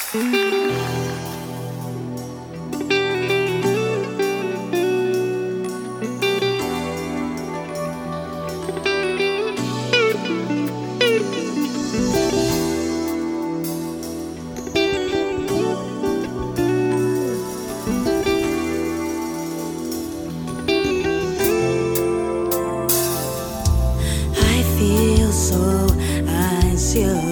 I feel so unsure.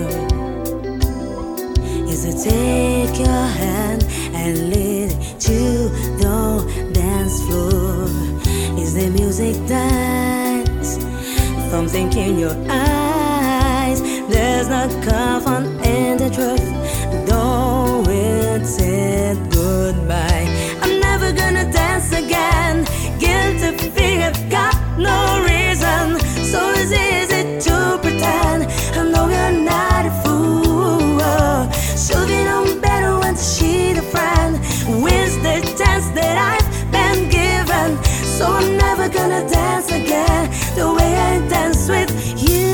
Is to take your hand and lead to the dance floor. Is the music dance? Something in your eyes. There's no comfort in the truth. Though it said goodbye, I'm never gonna dance again. Guilty feet have got no reason. So it's easy to pretend. I know you're not a fool. Should be known better when to cheat a friend. Wins the chance that I've been given. So I'm never gonna dance again the way I dance with you.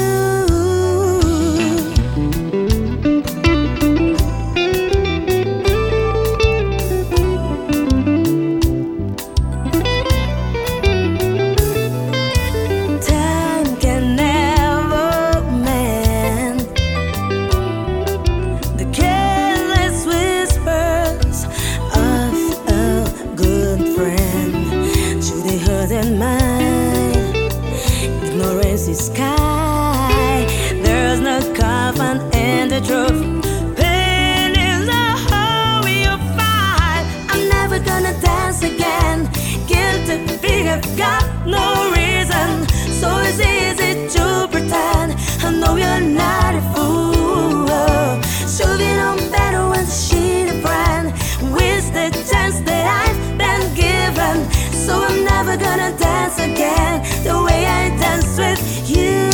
Ignorance is sky. There's no comfort in the truth. Pain is a hole you find. I'm never gonna dance again. Guilty feet have got no reason. So it's easy to pretend. I know you're not a fool. Should be known better when to cheat a friend. Waste the chance that I've been given. So I'm never gonna dance again the way I dance with you.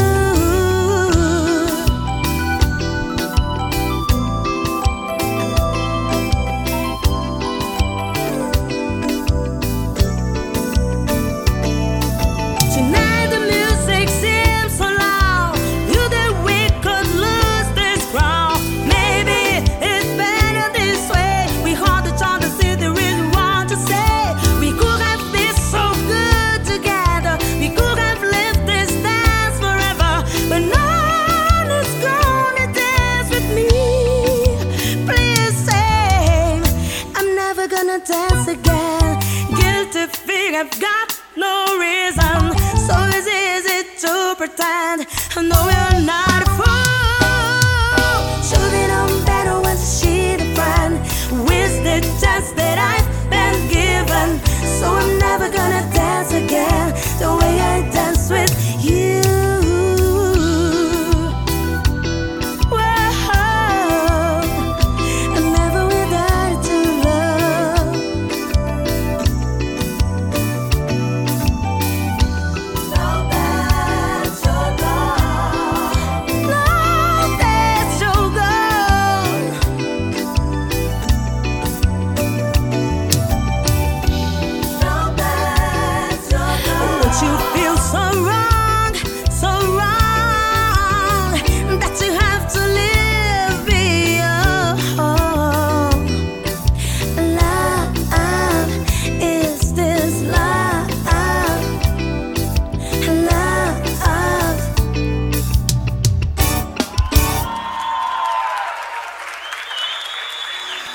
Tonight the music seems so loud. You that we could lose this ground. Maybe it's better this way. We hold each other, see there is wrong to say. We could have been so good together. We could have lived this dance forever. But no one is gonna dance with me. Please say I'm never gonna dance again. Guilty feet have got no reason. So it's easy to pretend. I know you're not